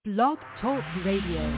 Blog Talk Radio.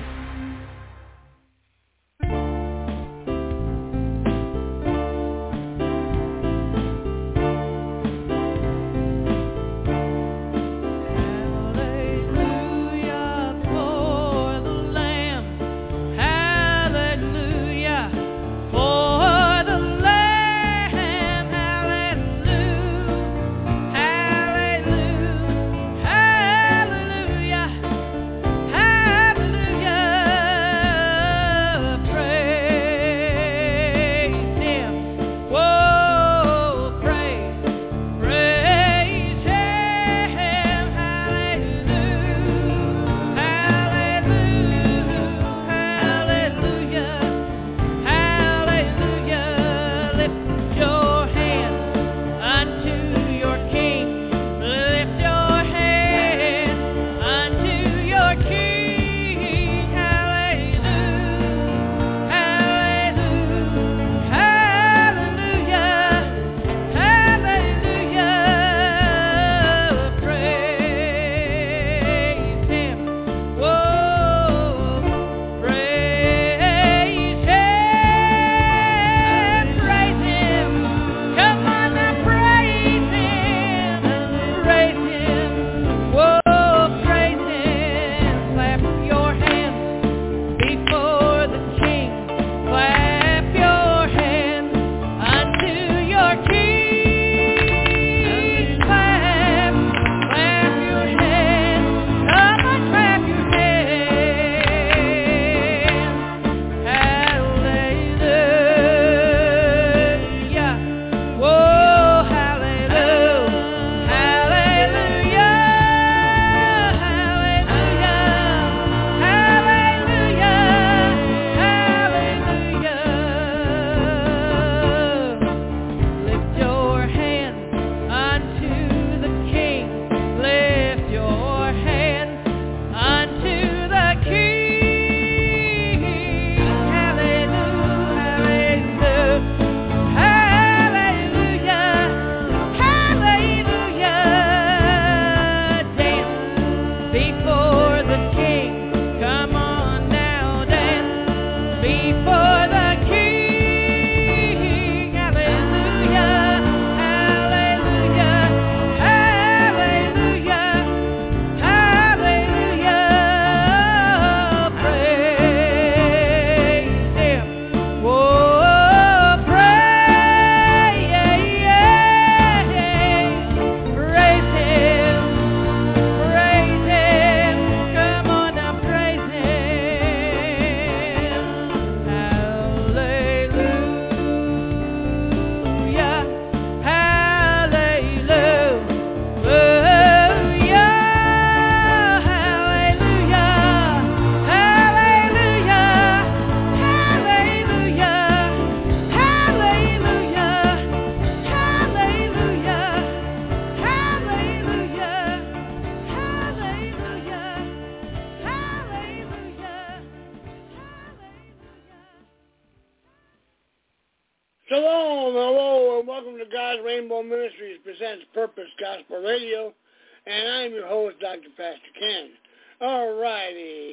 Shalom, hello, and welcome to God's Rainbow Ministries presents Purpose Gospel Radio, and I'm your host, Dr. Pastor Ken. All righty.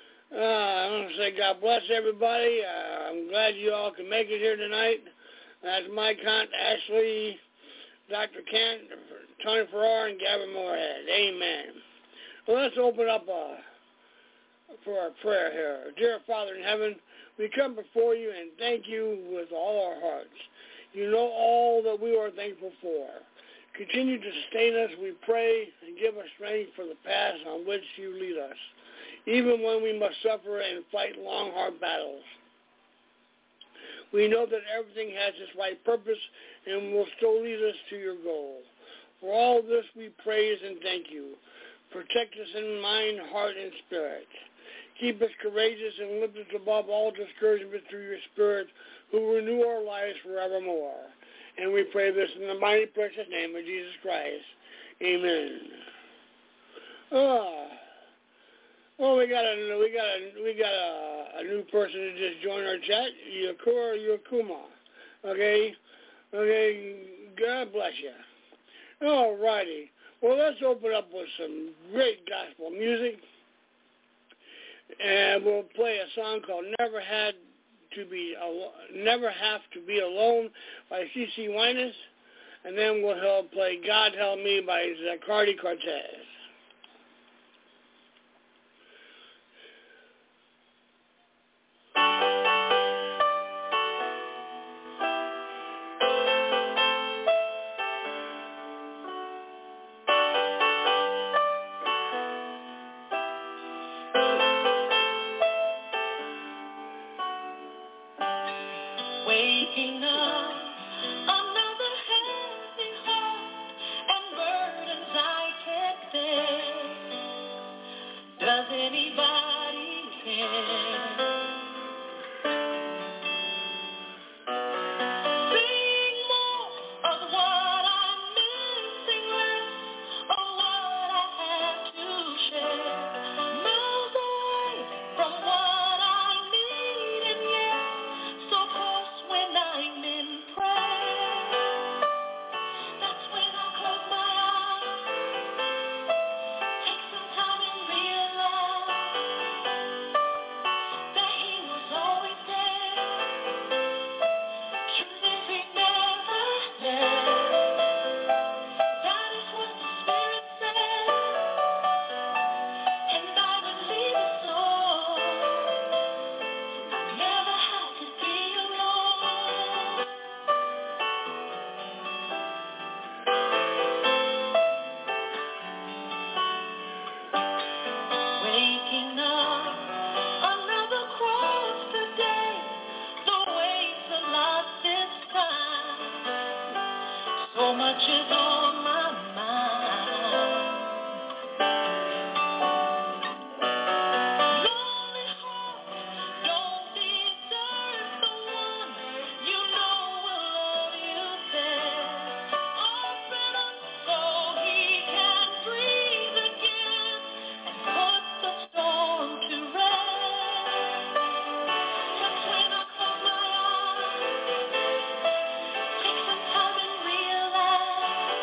I want to say God bless everybody. I'm glad you all can make it here tonight. That's Mike Hunt, Ashley, Dr. Kent, Tony Farrar, and Gavin Moorhead. Amen. Well, let's open up for our prayer here. Dear Father in heaven, we come before you and thank you with all our hearts. You know all that we are thankful for. Continue to sustain us, we pray, and give us strength for the path on which you lead us, even when we must suffer and fight long, hard battles. We know that everything has its right purpose and will still lead us to your goal. For all this we praise and thank you. Protect us in mind, heart, and spirit. Keep us courageous and lift us above all discouragement through your Spirit, who will renew our lives forevermore. And we pray this in the mighty precious name of Jesus Christ. Amen. We got a new person to just join our chat. Yakuma. Okay. God bless you. All righty. Well, let's open up with some great gospel music. And we'll play a song called Never Have to Be Alone by CeCe Winans. And then we'll play God Help Me by Zacardi Cortez. Waking up, another heavy heart and burdens I can't bear. Does anybody care? Seeing more of what I'm missing, less of what I have to share. Miles away from what I need, and yet so close when I'm in prayer. That's when I close my eyes, take some time and realize that He was always there. Truth is He never left. That is what the Spirit said, and I believe it so. Never have to be alone. Waking up, another cross today. The weight's a lot this time. So much is on my mind. Lonely heart, don't desert the one you know will love you best. Open up so He can breathe again and put the storm to rest. Just when I close my eyes, take some time and realize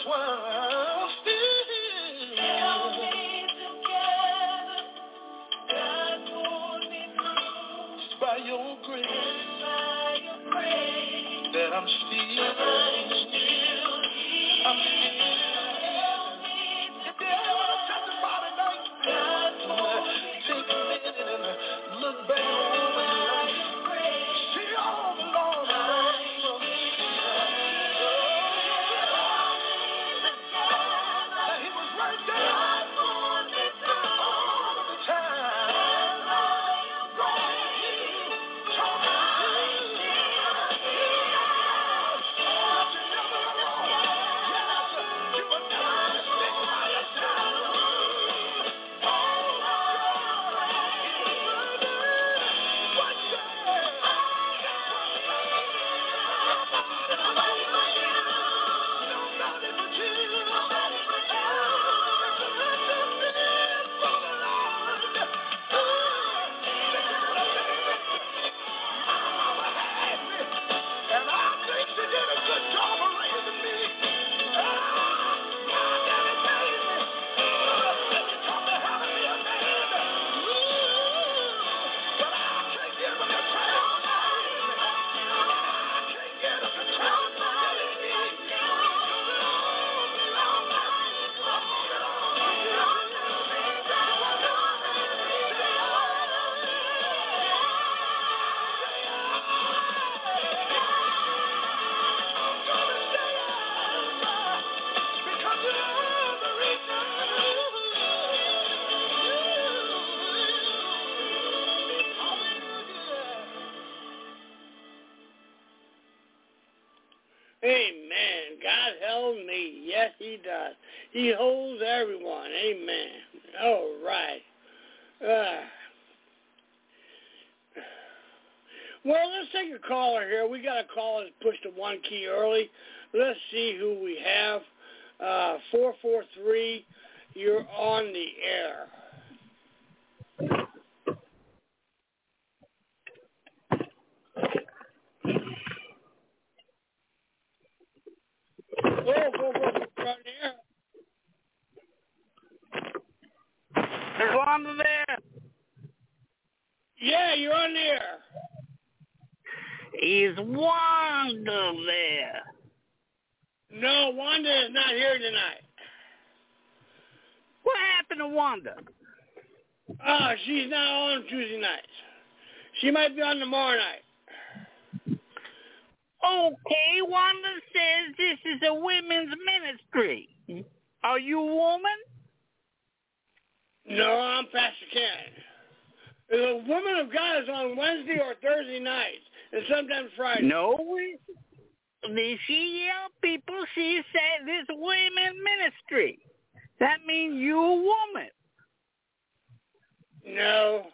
while still held me together. God pulled me through. It's by your grace. That I'm still here. I'm still here. If you ever want to testify tonight, take a minute and look back over your life. See all the Lord. He was right there all the time. Amen. God held me. Yes, he does. He holds everyone. Amen. All right. Well, let's take a caller here. We got a caller that pushed the one key early. Let's see who we have. 443, you're on the air. Whoa, you're on the air. There's Wanda there. Yeah, you're on the air. Is Wanda there? No, Wanda is not here tonight. What happened to Wanda? She's not on Tuesday nights. She might be on tomorrow night. Okay, Wanda says this is a women's ministry. Are you a woman? No, I'm Pastor Ken. The Woman of God is on Wednesday or Thursday nights, and sometimes Friday. No, she yelled people. She said this women's ministry. That means you a woman. No.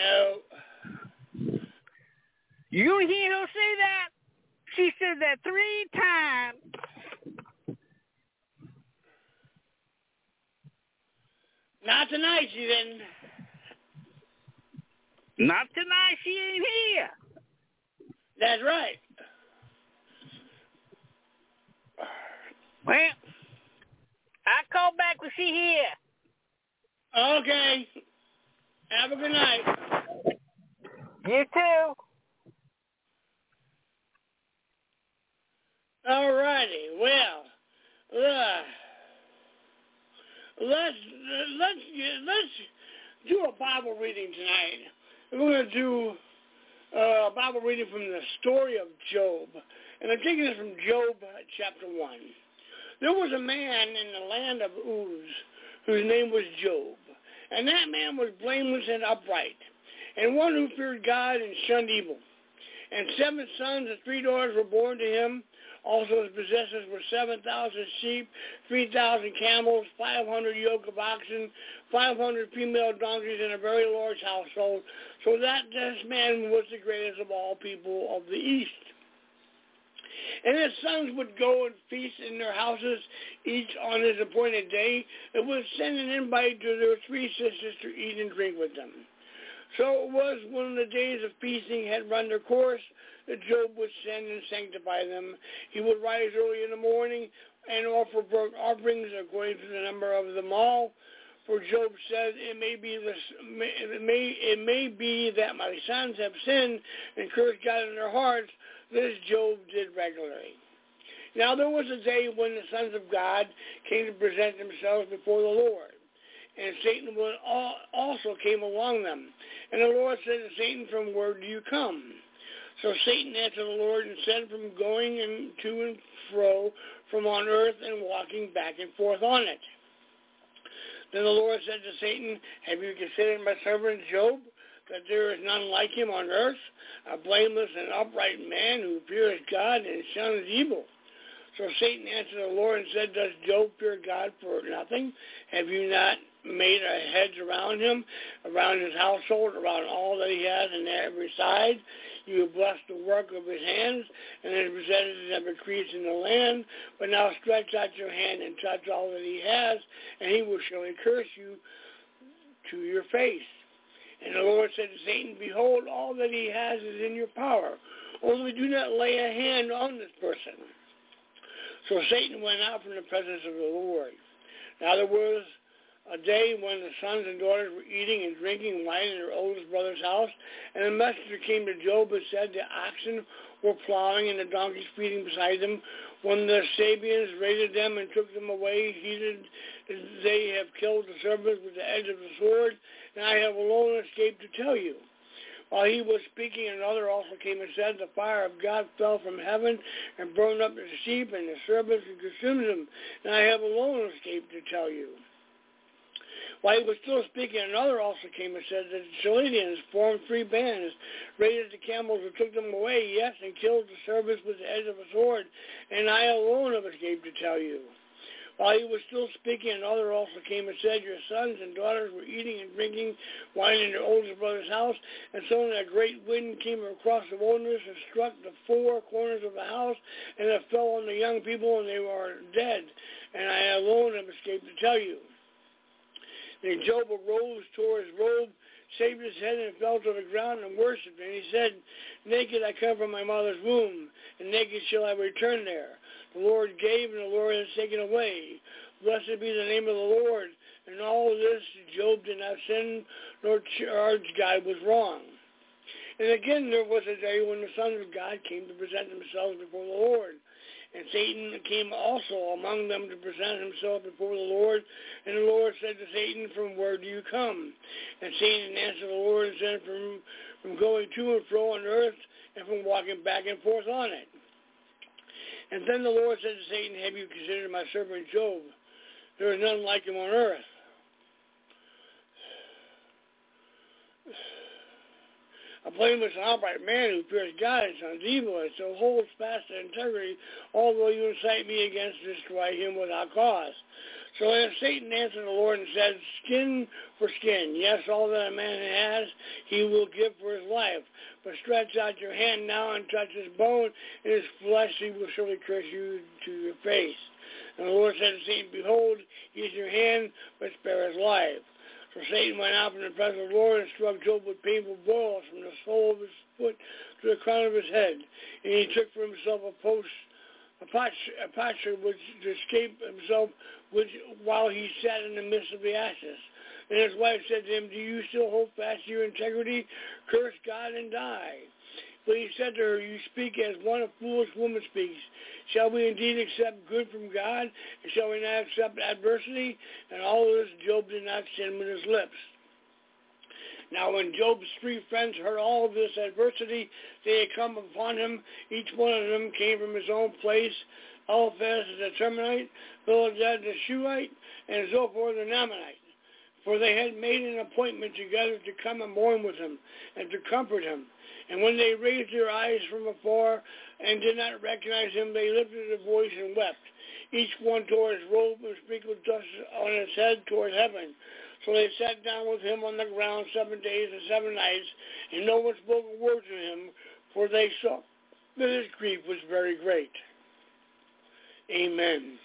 You hear her say that? She said that 3 times. Not tonight, she didn't. Not tonight, she ain't here. That's right. Well, I'll call back when she here. Okay. Have a good night. You too. All righty. Well, let's do a Bible reading tonight. We're going to do a Bible reading from the story of Job. And I'm taking it from Job chapter 1. There was a man in the land of Uz whose name was Job. And that man was blameless and upright, and one who feared God and shunned evil. And 7 sons and 3 daughters were born to him. Also his possessions were 7,000 sheep, 3,000 camels, 500 yoke of oxen, 500 female donkeys, and a very large household, so that this man was the greatest of all people of the East. And his sons would go and feast in their houses, each on his appointed day, and would send an invite to their 3 sisters to eat and drink with them. So it was when the days of feasting had run their course that Job would send and sanctify them. He would rise early in the morning, and offer burnt offerings according to the number of them all. For Job said, it may be that my sons have sinned and cursed God in their hearts. This Job did regularly. Now there was a day when the sons of God came to present themselves before the Lord, and Satan also came among them. And the Lord said to Satan, from where do you come? So Satan answered the Lord and said, from going to and fro from on earth and walking back and forth on it. Then the Lord said to Satan, have you considered my servant Job, that there is none like him on earth, a blameless and upright man who fears God and shuns evil? So Satan answered the Lord and said, does Job fear God for nothing? Have you not made a hedge around him, around his household, around all that he has on every side? You have blessed the work of his hands, and his possessions have increased in the land. But now stretch out your hand and touch all that he has, and he will surely curse you to your face. And the Lord said to Satan, behold, all that he has is in your power. Only do not lay a hand on this person. So Satan went out from the presence of the Lord. Now there was a day when the sons and daughters were eating and drinking wine in their oldest brother's house, and a messenger came to Job and said the oxen were plowing and the donkeys feeding beside them. When the Sabeans raided them and took them away, they have killed the servants with the edge of the sword, and I have alone escaped to tell you. While he was speaking, another also came and said, the fire of God fell from heaven and burned up the sheep and the servants and consumed them, and I have alone escaped to tell you. While he was still speaking, another also came and said that the Chaldeans formed 3 bands, raided the camels and took them away, yes, and killed the servants with the edge of a sword, and I alone have escaped to tell you. While he was still speaking, another also came and said, your sons and daughters were eating and drinking wine in their oldest brother's house, and suddenly a great wind came across the wilderness and struck the 4 corners of the house, and it fell on the young people, and they were dead, and I alone have escaped to tell you. And Job arose, tore his robe, shaved his head, and fell to the ground and worshipped. And he said, naked I come from my mother's womb, and naked shall I return there. The Lord gave, and the Lord has taken away. Blessed be the name of the Lord. And all this Job did not sin, nor charge God was wrong. And again there was a day when the sons of God came to present themselves before the Lord. And Satan came also among them to present himself before the Lord. And the Lord said to Satan, from where do you come? And Satan answered the Lord and said, from going to and fro on earth, and from walking back and forth on it. And then the Lord said to Satan, have you considered my servant Job? There is none like him on earth. A blameless and upright man who fears God and shuns evil, and so holds fast to integrity, although you incite me against to destroy him without cause. So then Satan answered the Lord and said, skin for skin. Yes, all that a man has, he will give for his life. But stretch out your hand now and touch his bone, and his flesh he will surely curse you to your face. And the Lord said to Satan, behold, he is your hand, but spare his life. So Satan went out from the presence of the Lord and struck Job with painful boils from the sole of his foot to the crown of his head. And he took for himself a potsherd which to escape himself while he sat in the midst of the ashes. And his wife said to him, do you still hold fast to your integrity? Curse God and die. But he said to her, you speak as one a foolish woman speaks. Shall we indeed accept good from God? And shall we not accept adversity? And all this Job did not sin with his lips. Now when Job's 3 friends heard all of this adversity, they had come upon him. Each one of them came from his own place. Eliphaz the Temanite, Bildad the Shuhite, and Zophar the Naamanite. For they had made an appointment together to come and mourn with him, and to comfort him. And when they raised their eyes from afar and did not recognize him, they lifted their voice and wept. Each one tore his robe and sprinkled dust on his head toward heaven. So they sat down with him on the ground 7 days and 7 nights, and no one spoke a word to him, for they saw that his grief was very great. Amen.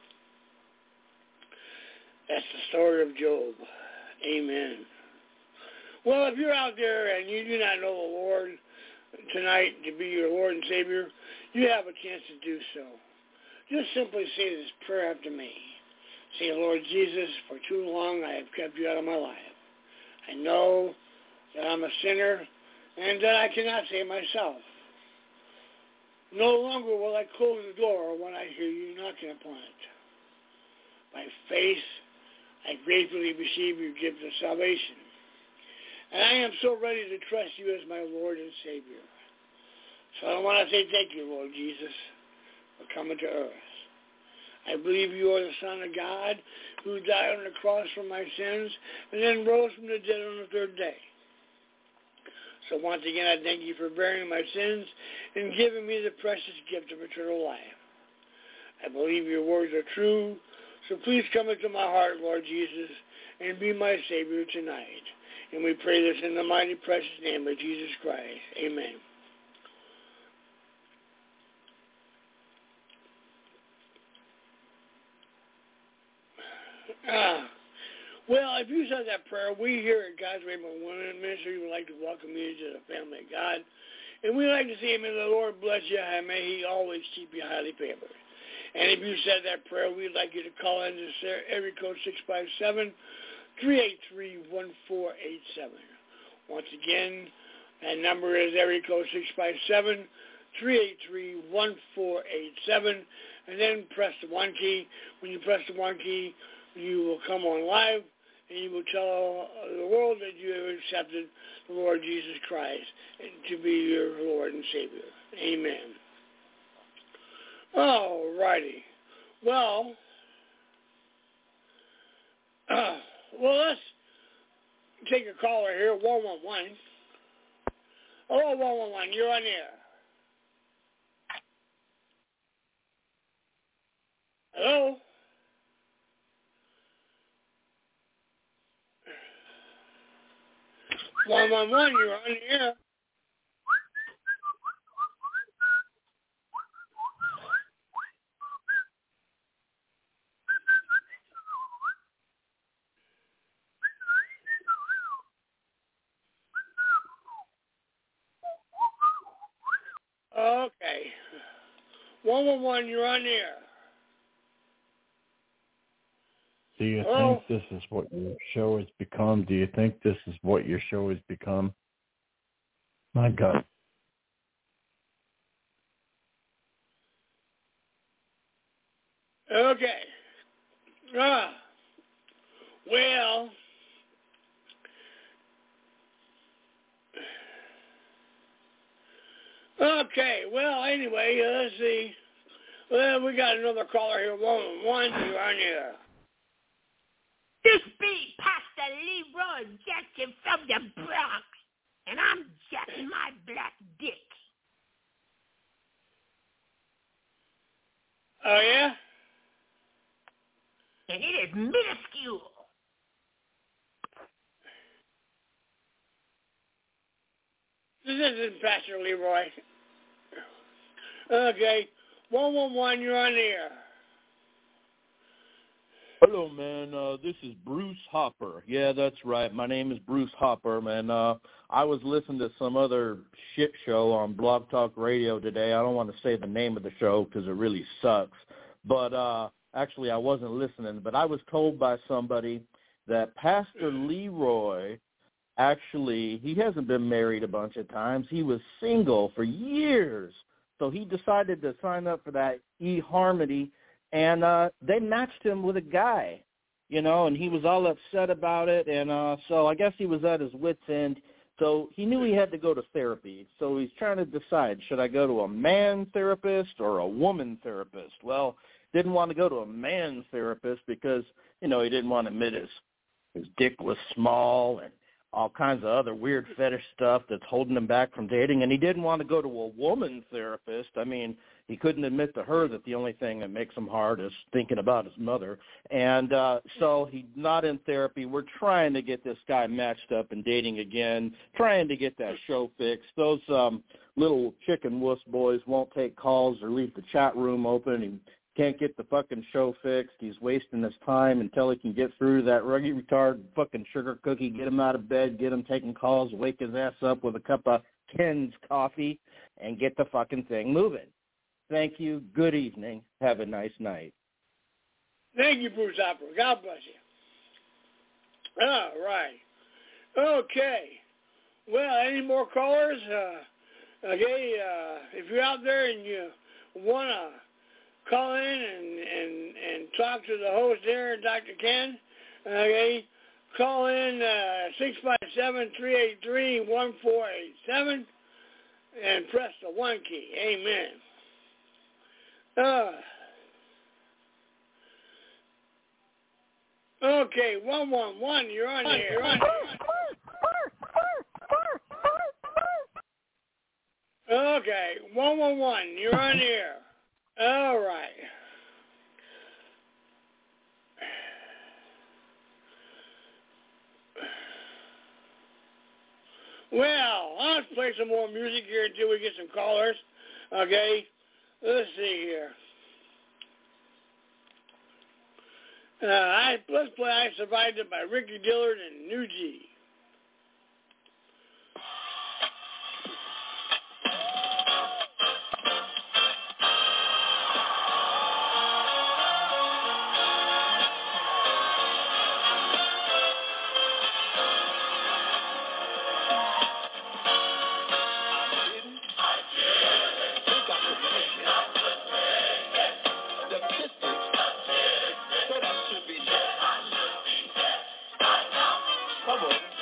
That's the story of Job. Amen. Well, if you're out there and you do not know the Lord tonight to be your Lord and Savior, you have a chance to do so. just simply say this prayer after me. Say, Lord Jesus, for too long I have kept you out of my life. I know that I'm a sinner and that I cannot save myself. No longer will I close the door when I hear you knocking upon it. By faith, I gratefully receive your gift of salvation. And I am so ready to trust you as my Lord and Savior. So I want to say thank you, Lord Jesus, for coming to earth. I believe you are the Son of God who died on the cross for my sins and then rose from the dead on the third day. So once again, I thank you for bearing my sins and giving me the precious gift of eternal life. I believe your words are true, so please come into my heart, Lord Jesus, and be my Savior tonight. And we pray this in the mighty, precious name of Jesus Christ. Amen. Well, if you said that prayer, we here at God's Rainbow Women Ministry would like to welcome you to the family of God. And we'd like to say, may the Lord bless you, and may he always keep you highly favored. And if you said that prayer, we'd like you to call in to area code 657-383-1487. Once again, that number is area code 657-383-1487. And then press the 1 key. When you press the 1 key, you will come on live, and you will tell the world that you have accepted the Lord Jesus Christ to be your Lord and Savior. Amen. All righty. Well, let's take a caller here, 111. Hello, 111, you're on air. Hello? You're on the air. Okay. 111, you're on the air. Do you think this is what your show has become? Do you think this is what your show has become? My God. Okay. Well, okay. Well, anyway, let's see. Well, we got another caller here, 111, you're on the air. This be Pastor Leroy Jackson from the Bronx, and I'm jacking my black dick. Oh, yeah? And it is minuscule. This isn't Pastor Leroy. Okay. 111, you're on the air. Hello, man. This is Bruce Hopper. Yeah, that's right. My name is Bruce Hopper, man. I was listening to some other shit show on Blog Talk Radio today. I don't want to say the name of the show because it really sucks. But actually, I wasn't listening. But I was told by somebody that Pastor Leroy, actually, he hasn't been married a bunch of times. He was single for years. So he decided to sign up for that eHarmony. And they matched him with a guy, you know, and he was all upset about it. And so I guess he was at his wit's end. So he knew he had to go to therapy. So he's trying to decide, should I go to a man therapist or a woman therapist? Well, didn't want to go to a man therapist because, you know, he didn't want to admit his dick was small and all kinds of other weird fetish stuff that's holding him back from dating. And he didn't want to go to a woman therapist. I mean, he couldn't admit to her that the only thing that makes him hard is thinking about his mother. And so he's not in therapy. We're trying to get this guy matched up and dating again, trying to get that show fixed. Those little chicken wuss boys won't take calls or leave the chat room open. He can't get the fucking show fixed. He's wasting his time until he can get through that ruggy retard fucking sugar cookie, get him out of bed, get him taking calls, wake his ass up with a cup of Ken's coffee, and get the fucking thing moving. Thank you. Good evening. Have a nice night. Thank you, Bruce Hopper. God bless you. All right. Okay. Well, any more callers? Okay, if you're out there and you want to call in and talk to the host there, Dr. Ken, okay, call in 657-383-1487 and press the 1 key. Amen. Okay, 111, you're on here. You're on here. Okay, 111, you're on here. All right. Well, let's play some more music here until we get some callers. Okay, let's see here. Let's play I Survived It by Ricky Dillard and New G. Come on.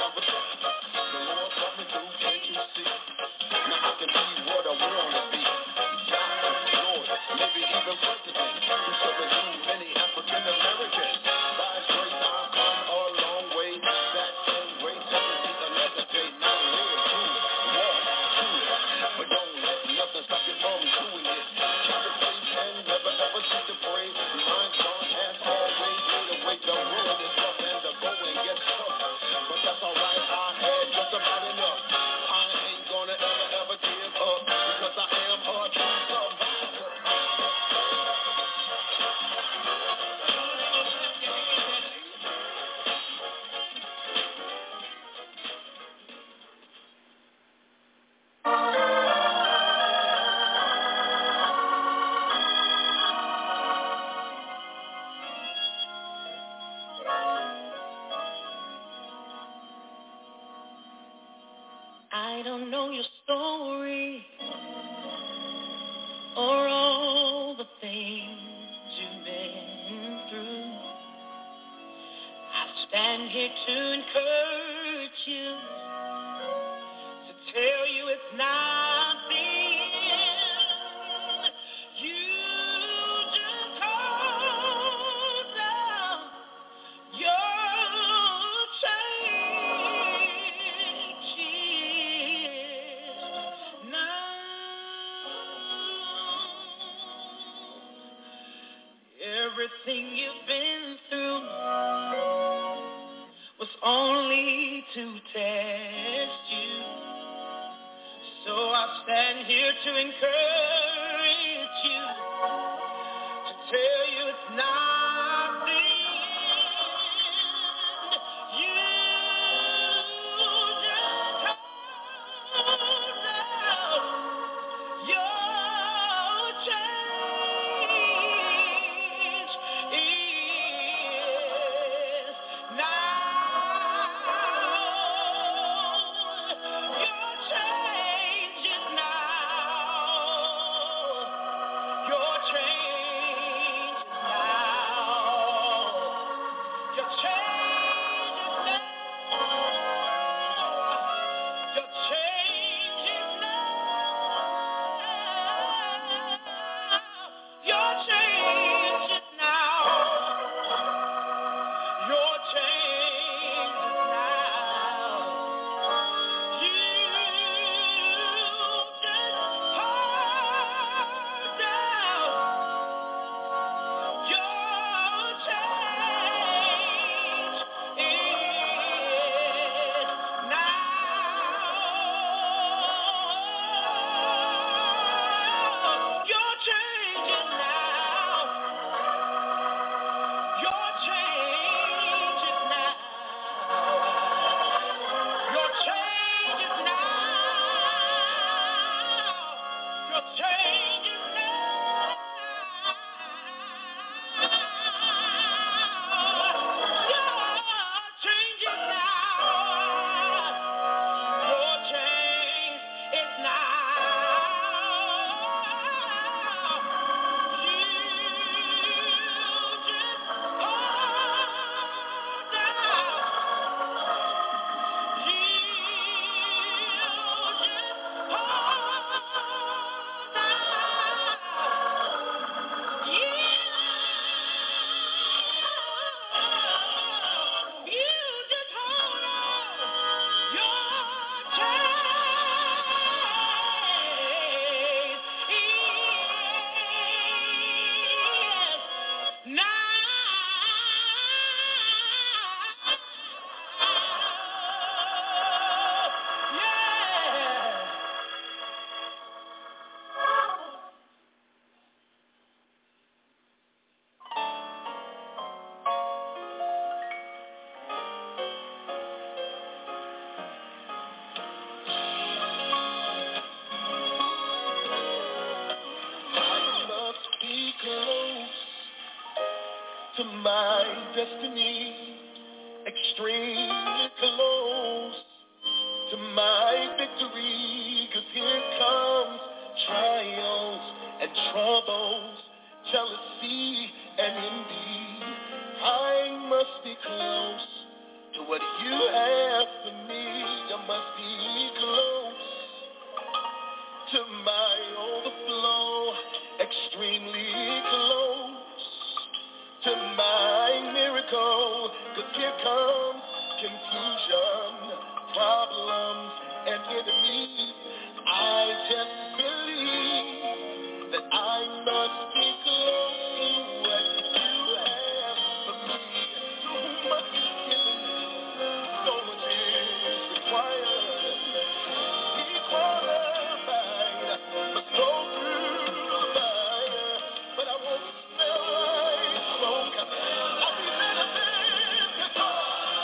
never thought. The Lord brought me through, can't you see? Now I can be what I wanna be. God, Lord, maybe even president. To subdue many African Americans. By His grace I've come a long way. That same grace doesn't need another day. Now live, do it, walk, do it. But don't let nothing stop you from doing it. Keep the faith and never ever cease to pray. Mind God has always made a way. The road is rough and the going gets tough. But that's alright, I had just about enough. I ain't gonna ever give up. Because I am a true survivor. I don't know your story or all the things you've been through. I stand here to encourage you, to tell you it's not the end. You just hold on. Your change is now. Everything you've been through was only to test you. So I stand here to encourage you, to tell you it's not the end. You just hold out. Your change is now. Your change is now. Your change is now. Your change is now. Your change is now. Your change is now. Your change is now. You just hold down. Your change is now. Your change is now. Your change is now. Your change is now. Your change is now. Your change is now. Your change is to my destiny, extremely close to my victory, 'cause here comes trials and troubles, jealousy and envy. I must be close to what you have for me. But here comes confusion, problems, and enemies. I just believe that I must be close to what you have for me. Too much is given, so much is required. Be qualified, must go through the fire, but I won't smell like smoke. I'll be better than before.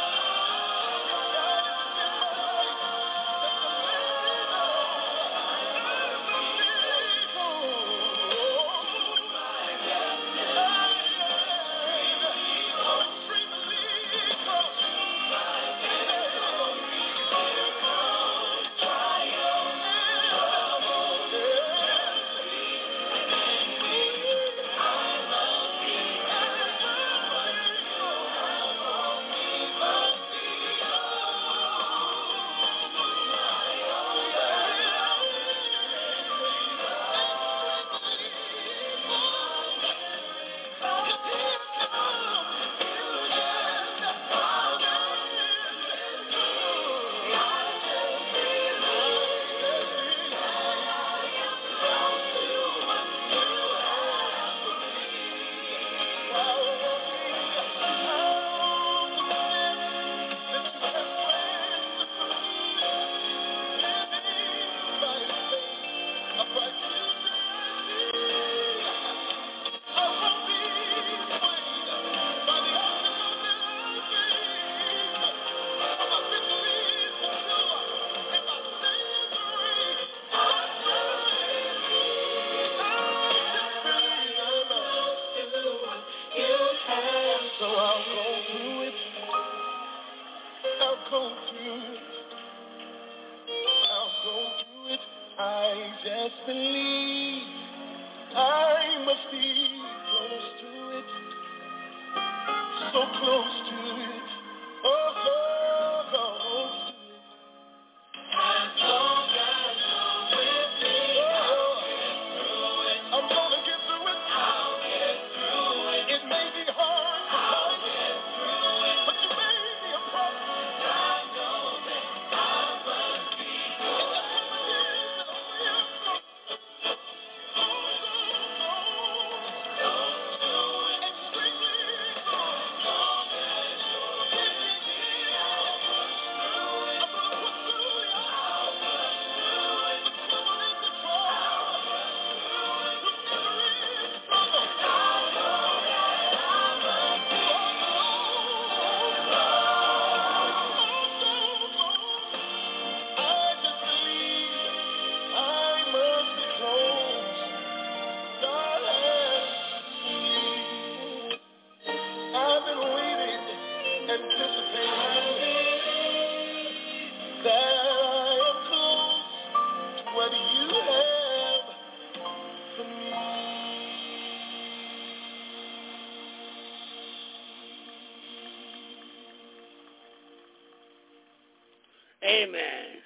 Amen.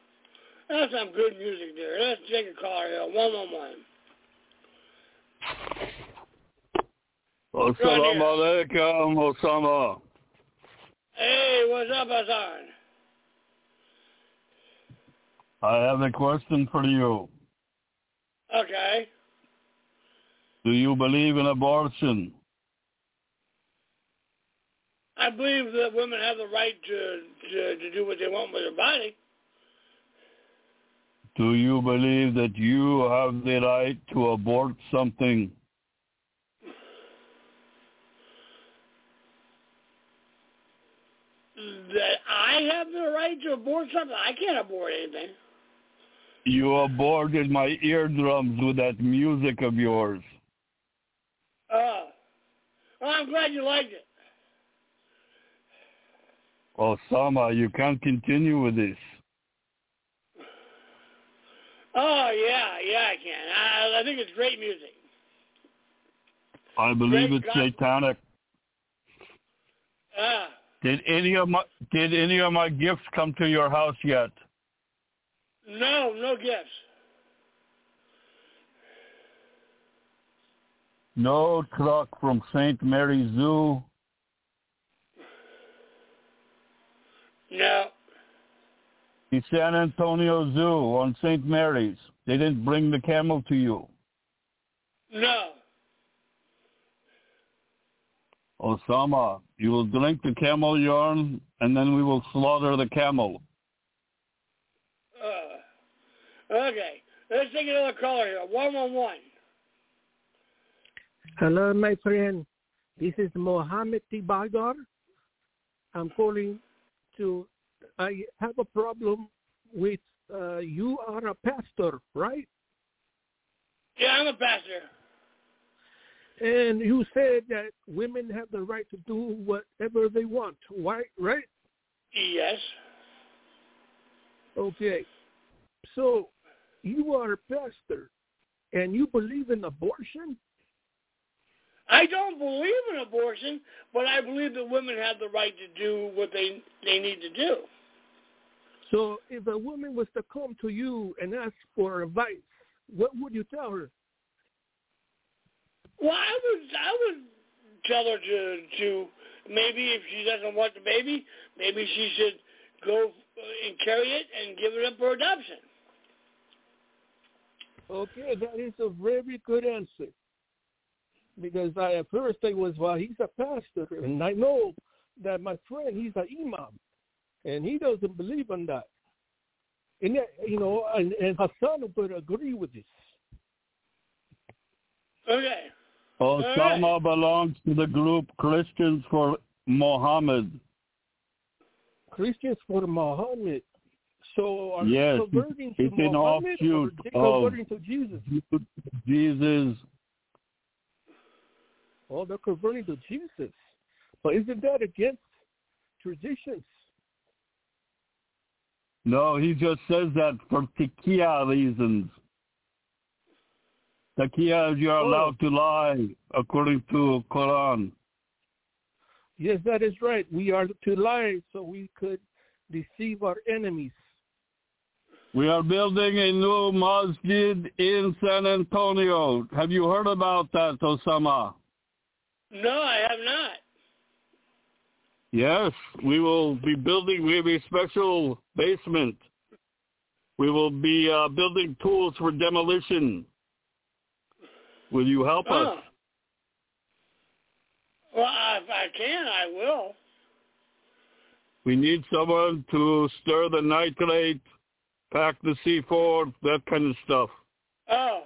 That's some good music there. Let's take a caller here. 111. Assalamu alaikum, Osama. Hey, what's up, Hassan? I have a question for you. Okay. Do you believe in abortion? I believe that women have the right to do what they want with their body. Do you believe that you have the right to abort something? That I have the right to abort something? I can't abort anything. You aborted my eardrums with that music of yours. Oh. Well, I'm glad you liked it. Osama, you can't continue with this. Oh, yeah, I can. I think it's great music. I believe it's satanic. Did any of my gifts come to your house yet? No gifts. No truck from St. Mary's Zoo. No. The San Antonio Zoo on St. Mary's. They didn't bring the camel to you. No. Osama, you will drink the camel urine, and then we will slaughter the camel. Okay. Let's take another caller here. 111. Hello, my friend. This is Mohammed Tibagar. I'm calling to, I have a problem with, you are a pastor, right? Yeah, I'm a pastor. And you said that women have the right to do whatever they want, right? Yes. Okay. So you are a pastor and you believe in abortion? I don't believe in abortion, but I believe that women have the right to do what they need to do. So if a woman was to come to you and ask for advice, what would you tell her? Well, I would tell her to maybe if she doesn't want the baby, maybe she should go and carry it and give it up for adoption. Okay, that is a very good answer. Because at first I was, well, he's a pastor, and I know that my friend, he's an imam, and he doesn't believe in that. And and Hassan would agree with this. Okay. Osama belongs to the group Christians for Muhammad. Christians for Muhammad. So are yes, they converting to it's an Muhammad or offshoot they converting to Jesus? Jesus. Oh, they're converting to Jesus. But isn't that against traditions? No, he just says that for taqiyya reasons. Taqiyya is you're allowed to lie according to Quran. Yes, that is right. We are to lie so we could deceive our enemies. We are building a new masjid in San Antonio. Have you heard about that, Osama? No, I have not. Yes, we will be building, we have a special basement. We will be building tools for demolition. Will you help us? Well, if I can, I will. We need someone to stir the nitrate, pack the C4, that kind of stuff. Oh.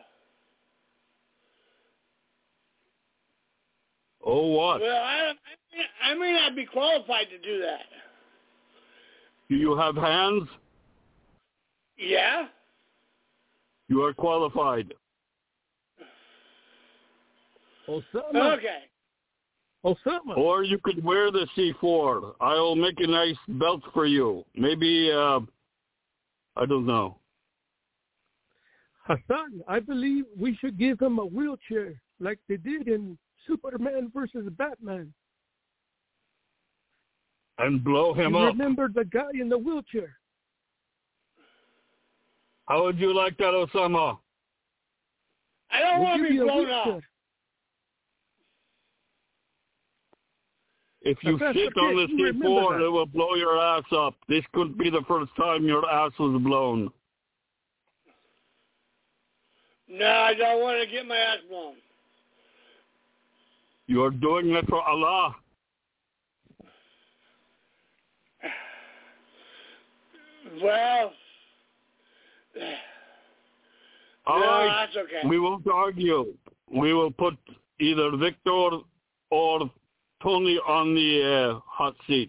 Oh, what? Well, I may not be qualified to do that. Do you have hands? Yeah. You are qualified. Osama. Okay. Osama. Or you could wear the C4. I'll make a nice belt for you. Maybe, I don't know. Hassan, I believe we should give him a wheelchair like they did in Superman versus Batman. And blow him you up. Remember the guy in the wheelchair? How would you like that, Osama? I don't want to be blown up. If you sit on the C4, it will blow your ass up. This could be the first time your ass was blown. No, I don't want to get my ass blown. You are doing it for Allah. Well, all right. That's okay. We won't argue. We will put either Victor or Tony on the hot seat.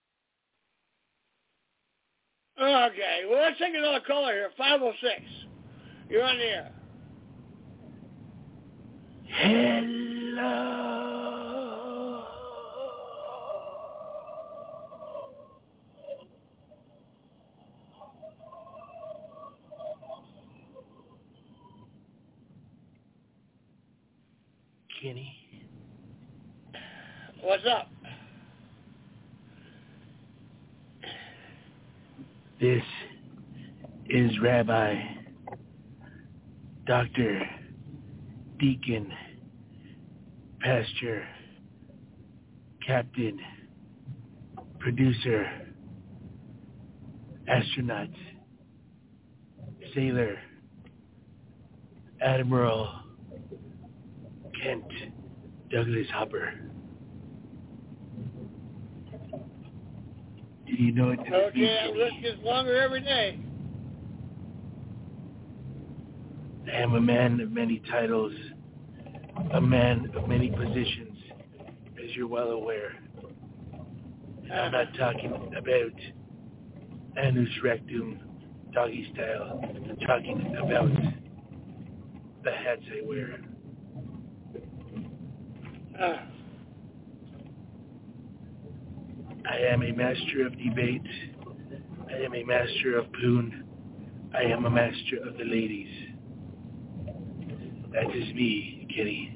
Okay. Well, let's take another caller here. 506. You're on the air. Hello. Kenny. What's up? This is Rabbi Dr. Deacon, Pastor, Captain, Producer, astronaut, sailor, Admiral Kent Douglas Hopper. Did you know it? Okay, that list gets longer every day. I am a man of many titles, a man of many positions, as you're well aware. And I'm not talking about anus rectum, doggy style. I'm talking about the hats I wear. I am a master of debate. I am a master of poon. I am a master of the ladies. That is me, Kenny.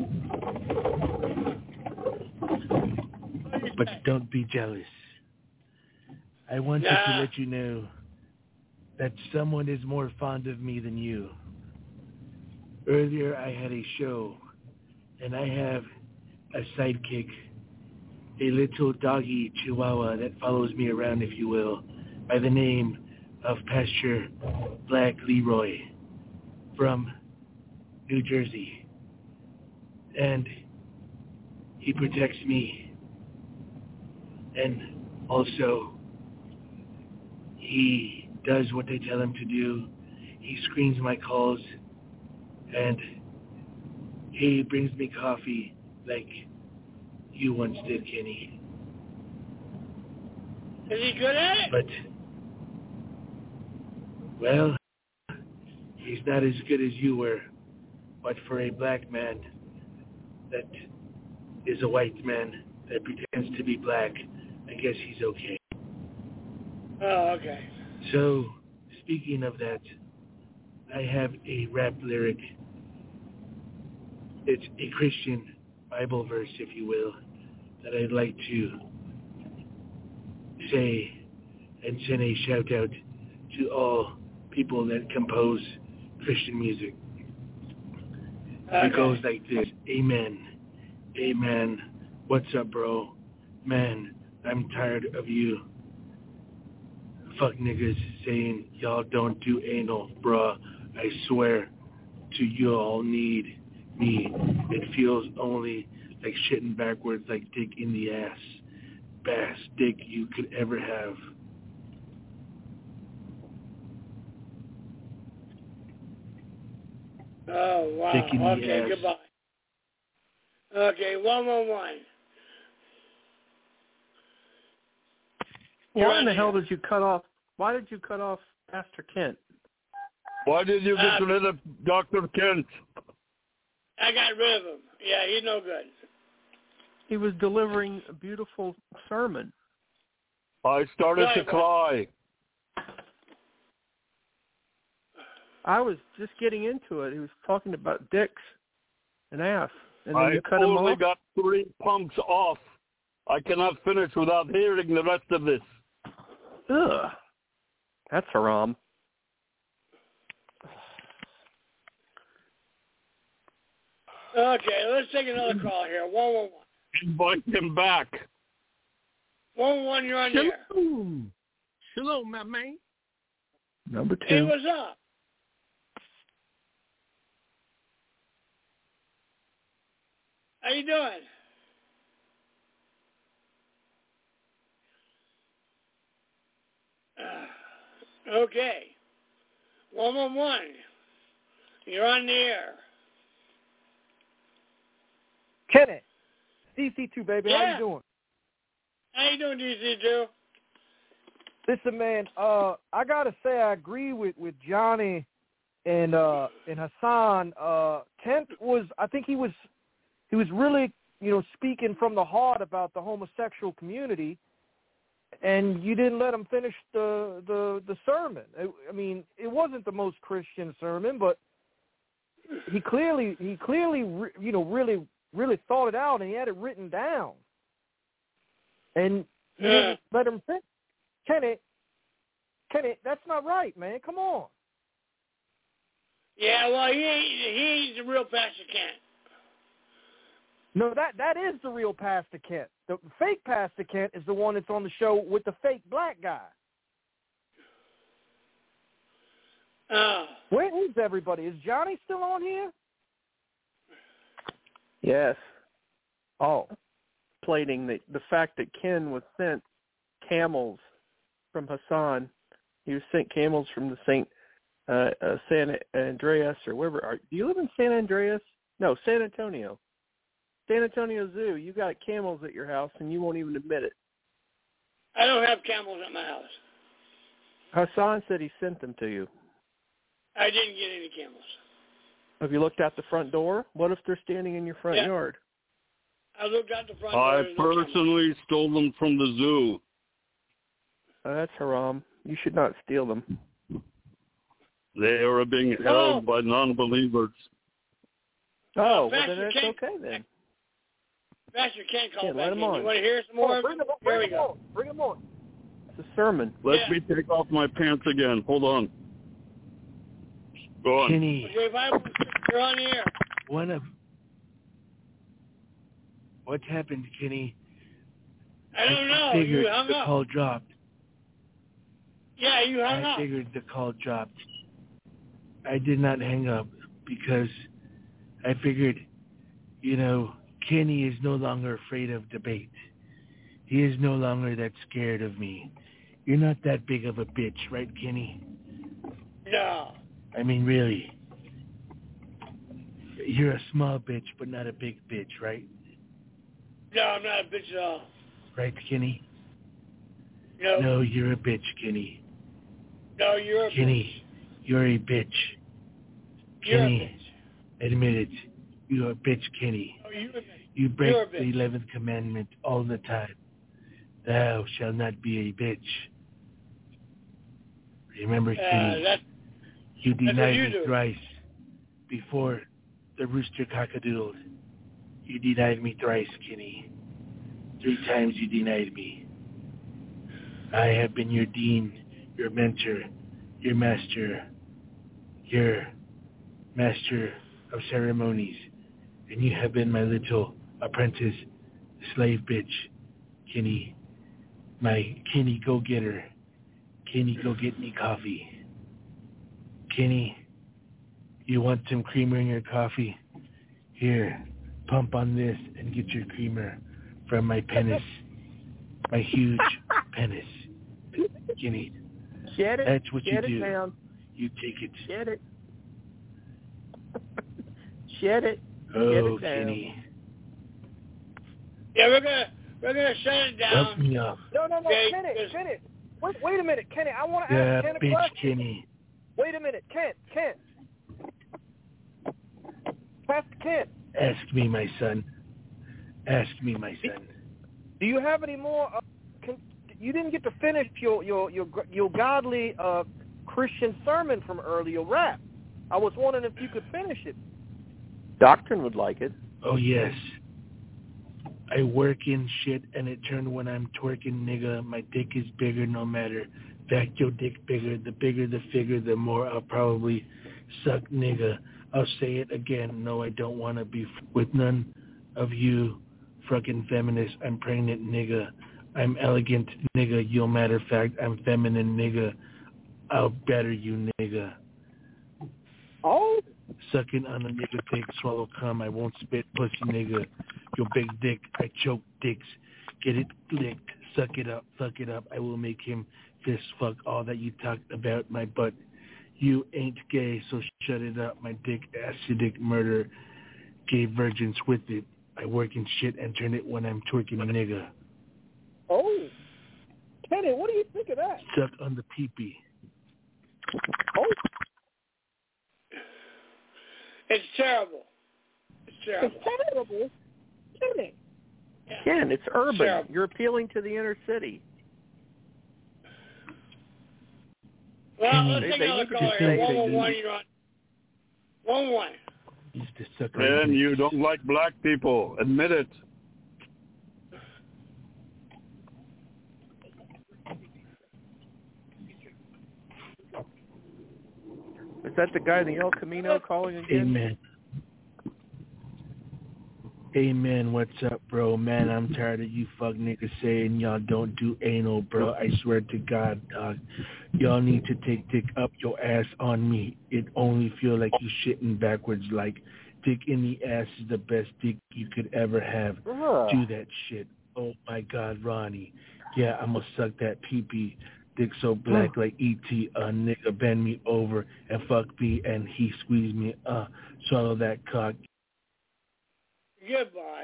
But don't be jealous. I wanted to let you know that someone is more fond of me than you. Earlier I had a show, and I have a sidekick, a little doggy chihuahua that follows me around, if you will, by the name of Pastor Black Leroy from New Jersey. And he protects me. And also, he does what I tell him to do. He screens my calls, and he brings me coffee like you once did, Kenny. Is he good at it? But, well, he's not as good as you were. But for a black man that is a white man that pretends to be black, I guess he's okay. Oh, okay. So, speaking of that, I have a rap lyric. It's a Christian Bible verse, if you will, that I'd like to say and send a shout out to all people that compose Christian music. Okay. It goes like this. Amen. Amen. What's up, bro? Man, I'm tired of you fuck niggas saying y'all don't do anal, bruh. I swear to you all need me. It feels only like shitting backwards like dick in the ass. Best dick you could ever have. Oh, wow. Dick in the Okay, ass. goodbye. Okay, 111. Why in the hell did you cut off? Why did you cut off Pastor Kent? Why did you get rid of Dr. Kent? I got rid of him. Yeah, he's no good. He was delivering a beautiful sermon. I started to cry. I was just getting into it. He was talking about dicks and ass, and then you cut him off. I only got 3 pumps off. I cannot finish without hearing the rest of this. Ugh. That's haram. Okay, let's take another call here. 111. Invite him back. 111, you're on there. Shalom, my man. Number 2. Hey, what's up? How you doing? Okay. 111. You're on the air. Kenneth, DC2, baby. Yeah. How you doing? How you doing, DC2? Listen, man, I gotta say I agree with Johnny and Hassan. Kent was, I think he was really, speaking from the heart about the homosexual community, and you didn't let him finish the sermon. I mean, it wasn't the most Christian sermon, but he clearly, really thought it out, and he had it written down. And you didn't let him finish. Kenny, that's not right, man. Come on. Yeah, well, he's the real Pastor Kent. No, that is the real Pastor Kent. The fake Pastor Kent is the one that's on the show with the fake black guy. Where is everybody? Is Johnny still on here? Yes. Oh, plating the fact that Ken was sent camels from Hassan. He was sent camels from the San Andreas or wherever. Do you live in San Andreas? No, San Antonio. San Antonio Zoo. You got camels at your house, and you won't even admit it. I don't have camels at my house. Hassan said he sent them to you. I didn't get any camels. Have you looked out the front door? What if they're standing in your front yard? I looked out the front door. I personally stole them from the zoo. That's haram. You should not steal them. They are being held by non-believers. Oh, well, then that's okay then. Pastor Ken called back in. You want to hear some more? Bring him on. It's a sermon. Let me take off my pants again. Hold on. Go on. Kenny. You're on the air. What's happened, Kenny? I don't know. I figured You hung the up. call dropped. Yeah, you hung up. I figured the call dropped. I did not hang up because I figured, Kenny is no longer afraid of debate. He is no longer that scared of me. You're not that big of a bitch, right, Kenny? No. I mean, really. You're a small bitch, but not a big bitch, right? No, I'm not a bitch at all. Right, Kenny? No. No, you're a bitch, Kenny. No, you're a Kenny, you're a bitch. You're Kenny, admit it. You're a bitch, Kenny. No, you're a bitch. You break the 11th commandment all the time. Thou shalt not be a bitch. Remember, Kenny, you denied me thrice before the rooster cockadoodled. You denied me thrice, Kenny. 3 times you denied me. I have been your dean, your mentor, your master of ceremonies, and you have been my little apprentice, slave bitch, Kenny. My Kenny go-getter. Kenny, go get me coffee. Kenny, you want some creamer in your coffee? Here, pump on this and get your creamer from my penis. My huge penis. Kenny, that's what you do. Down. You take it. Shed it. Shed it. Oh, Get it Kenny. Yeah, we're gonna shut it down. Help me up. No, Okay, Kenny. Wait a minute, Kenny. I want to ask Ken a bitch, question. Kenny. Wait a minute, Ken. Pastor Ken. Ask me, my son. Ask me, my son. Do you have any more? You didn't get to finish your godly Christian sermon from earlier, rap. I was wondering if you could finish it. Doctrine would like it. Oh, yes. I work in shit, and it turned when I'm twerking, nigga. My dick is bigger no matter. Fact, your dick bigger. The bigger the figure, the more I'll probably suck, nigga. I'll say it again. No, I don't want to be with none of you fucking feminists. I'm pregnant, nigga. I'm elegant, nigga. You'll matter of fact, I'm feminine, nigga. I'll better you, nigga. Oh? Sucking on a nigga pig, swallow cum. I won't spit, pussy, nigga. Your big dick, I choke dicks. Get it licked, suck it up, fuck it up. I will make him fist fuck all that you talked about my butt. You ain't gay, so shut it up. My dick, acidic murder, gay virgins with it. I work in shit and turn it when I'm twerking, nigga. Oh. Kenny, what do you think of that? Suck on the pee-pee. Oh. It's terrible. It's terrible. Kenny. Ken, it's urban. Terrible. You're appealing to the inner city. Well, let's They take need another to caller say here. they 111, you're on. 111. Used to suck And you don't like black people. Admit it. Is that the guy in the El Camino calling again? Amen. Amen. What's up, bro? Man, I'm tired of you fuck niggas saying y'all don't do anal, bro. I swear to God, dog. Y'all need to take dick up your ass on me. It only feel like you shitting backwards. Like dick in the ass is the best dick you could ever have. Do that shit. Oh my God, Ronnie. Yeah, I'm gonna suck that pee-pee. Dick so black like E.T. A nigga bend me over and fuck me and he squeeze me. Swallow that cock. Goodbye.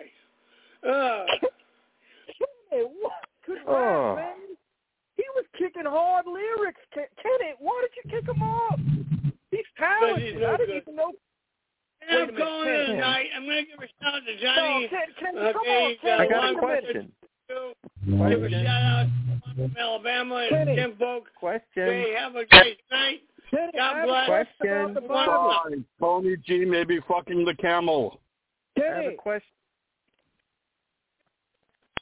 Hey, what? Good rap, man. He was kicking hard lyrics. Kenny, why did you kick him off? He's talented. I didn't even know. And I'm calling it a night. I'm going to give a shout out to Johnny. No, come on, Kenny. I got a question. Give a shout out from Alabama and Tim Folk. Question. Hey, have a great night. Kenny, God bless. Question. Tony G may be fucking the camel. I have a question.